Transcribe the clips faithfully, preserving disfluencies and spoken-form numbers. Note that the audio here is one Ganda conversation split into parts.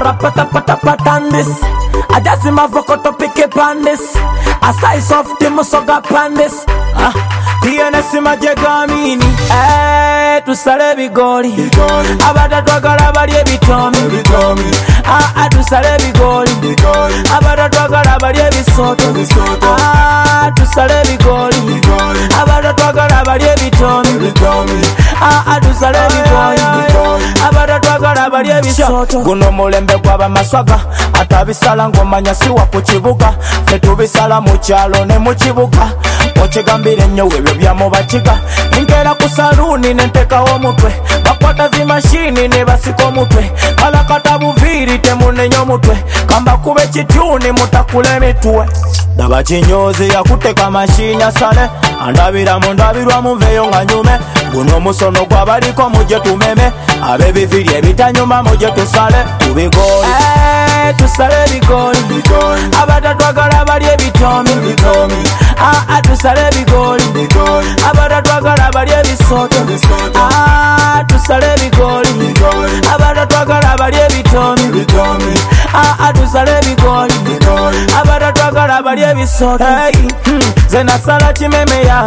Arapatapatapatandis Ajazima vokoto pike pandis Asai softi musoga pandis Piyanesi majegamini Eh, tusale bigoli Abada twagala balye bitomi Ah, tusale bigoli Abada twagala balye bisoto Ah, tusale bigoli Abada twagala balye bitomi Ah, tusale bigoli Abada twagala balye bisoto Guno mulembe gwaba maswaga Atabisala ngomanya siwa ku kibuga Fe tubisala mu kyalo ne mu kibuga Okigambire nnyo webyo byamu bakiga Nkera ku saluni nentekawo omutwe Bakwata zi mashini ne basika omutwe Kalakata buviri temunenya omutwe Kamba kube kityuni mutakula emitwe Daba kinyozi yakuteka mashini asale Andabira mu ndabirwa muveyo nga nyume Guno musono gwabaliko muje tumeme Abebiviri ebitanyuma muje tusale Tubigoli Eh, tusale bigoli Abada twagala balye bitomi Ah, tusale bigoli Abada twagala balye bisoto Ah, tusale bigoli Abada twagala balye bitomi Ah, tusale bigoli Abada twagala balye bisoto Hey, zena sala chimeme ya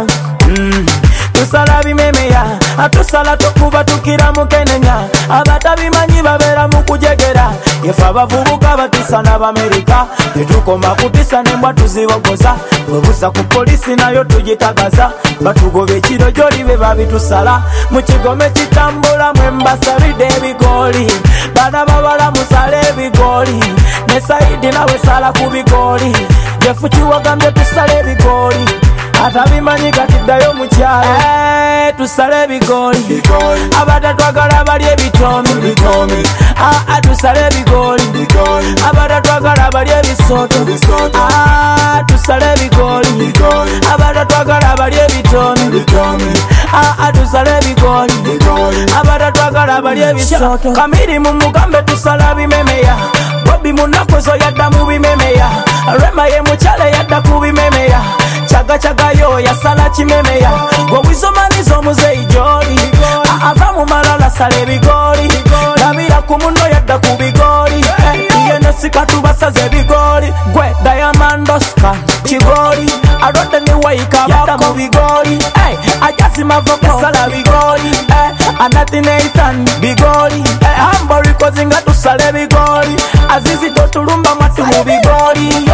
Tusala bimemeya Atusala tokuba tukira mukenenya Abatabimanyi babera mukujegera Yefa bavubuka batisa n'Abamerika Tetukoma kutisa nembwa tuzibogoza Webusa ku polisi nayo tugitagaza Batugoba ekiro joli be babitusala Mukigome kitambula mwembasabide ebigoli Bana babala musale ebigoli Ne Saidi nawe sala ku bigoli Jefu kiwagambye tusale ebigoli Atabimanyi katiddayo mukyalo Eh, tusale bigoli Abada twagala balye bitomi Ah, tusale bigoli Abada twagala balye bisoto Ah, tusale bigoli Abada twagala balye bitomi Ah, tusale bigoli Abada twagala balye bisoto Kamiri mu mugambe tusala bimemeya Bobi munakozo yadda mu bimemeya Rema ye mukyale yadda ku bimemeya Chaga chaga yo ya sala chimemeya Gowizo manizo muzeyi joli Ava mu malala sale bigoli Nabira ku muno yadda ku bigoli Iye nesika tubasaze bigoli Gwe Diamond Oscar Kigoli Arode ni waika yadda mu bigoli Ajasi mavoko sala bigoli Anati Nathan bigoli Hambori kozinga tusale bigoli Azizi totulumba matu mu bigoli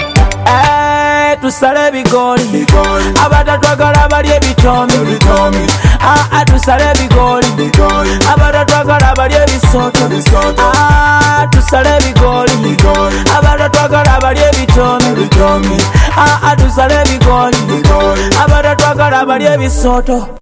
Eh, tusale bigoli Abada twagala balye bitomi Ah, tusale bigoli Abada twagala balye bisoto Ah, tusale bigoli Abada twagala balye bitomi Ah, tusale bigoli Abada twagala balye bisoto